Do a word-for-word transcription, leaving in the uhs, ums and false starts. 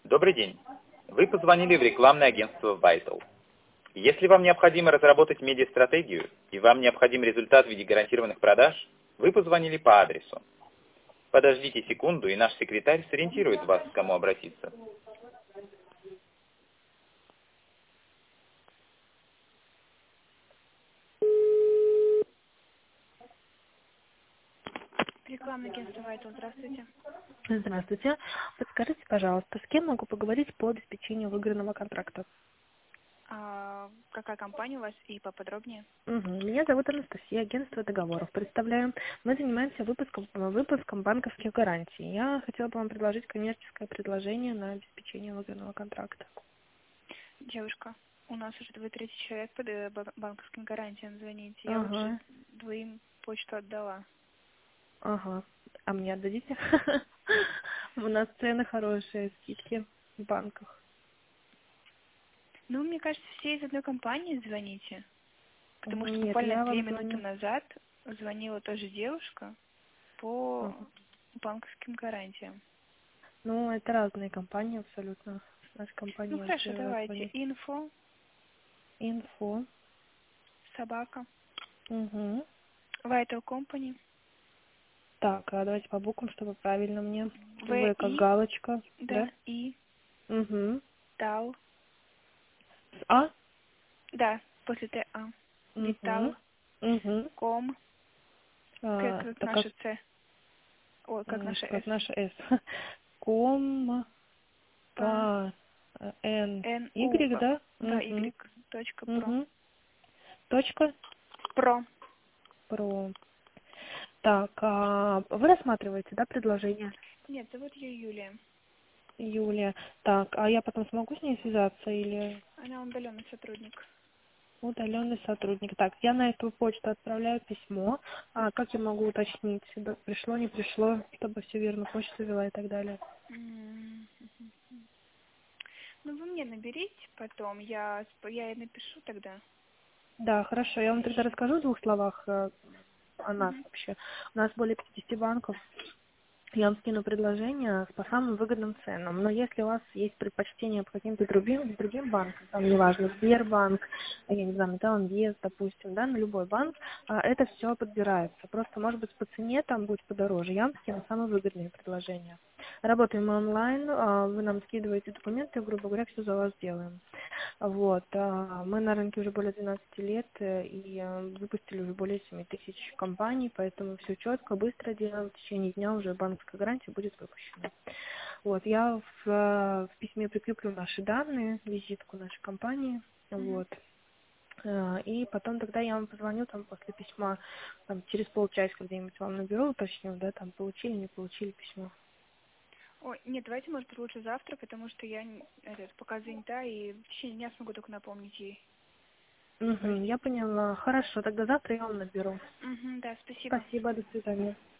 Добрый день. Вы позвонили в рекламное агентство Vital. Если вам необходимо разработать медиастратегию и вам необходим результат в виде гарантированных продаж, вы позвонили по адресу. Подождите секунду, и наш секретарь сориентирует вас, к кому обратиться. Рекламное агентство Vital, здравствуйте. Здравствуйте. Подскажите, пожалуйста, с кем могу поговорить по обеспечению выигранного контракта? А, какая компания у вас и поподробнее? Мгм. Меня зовут Анастасия, агентство договоров. Представляю, мы занимаемся выпуском, выпуском банковских гарантий. Я хотела бы вам предложить коммерческое предложение на обеспечение выигранного контракта. Девушка, у нас уже вы третий человек под э, ба- банковским гарантиям звоните. Я уже Ага, двоим почту отдала. ага. А мне отдадите? У нас цены хорошие, скидки в банках. Ну, мне кажется, все из одной компании звоните. Потому что Нет, буквально я две вам минуты звоню. назад звонила тоже девушка по Ага. банковским гарантиям. Ну, это разные компании абсолютно. Наша Ну, компания хорошо, первая давайте. звонит. Инфо, Инфо. собака, Угу. Vital Company, Так, а давайте по буквам, чтобы правильно мне. В как ВИ, галочка, да? да, И, Угу. Тал, С А? да, после Т, А, Угу. Витал, Угу. Ком, как, А, как так как, наша С, ой, как м, наша С, как наша С. Ком, по по, э, Н, Н, У, Y, э, да? да, Угу. Y, точка, про. Угу. Точка, Про. про. Так, а вы рассматриваете, да, предложение? Нет, зовут ее Юлия. Юлия. Так, а я потом смогу с ней связаться или... Она удаленный сотрудник. Удаленный сотрудник. Так, я на эту почту отправляю письмо. А как я могу уточнить, да, пришло, не пришло, чтобы все верно почту вела и так далее? М, Ну, вы мне наберите потом, я, сп- я ей напишу тогда. Да, хорошо. Я вам тогда расскажу в двух словах э, о нас Мгм. вообще. У нас более пятидесяти банков. Я вам скину предложение по самым выгодным ценам. Но если у вас есть предпочтение по каким-то другим, другим банкам, там неважно, Сбербанк, я не знаю, Металлинвест, допустим, да, на любой банк, а, это все подбирается. Просто, может быть, по цене там будет подороже. Я вам скину самые выгодные предложения. Работаем мы онлайн, а, вы нам скидываете документы, грубо говоря, все за вас делаем. Вот. а, Мы на рынке уже более двенадцати лет э, и э, выпустили уже более семи тысяч компаний, поэтому все четко, быстро делаем. В течение дня уже банковская гарантия будет выпущена. Вот. Я в, э, в письме прикреплю наши данные, визитку нашей компании. Мгм. Вот. Э, И потом тогда я вам позвоню там после письма, там, через полчасика где-нибудь вам наберу, уточню, да, там получили, не получили письмо. Ой, нет, давайте, может быть, лучше завтра, потому что я н- этот, пока занята, и в течение дня смогу только напомнить ей. Угу, Простите. я поняла. Хорошо, тогда завтра я вам наберу. Угу, да, спасибо. Спасибо, до свидания.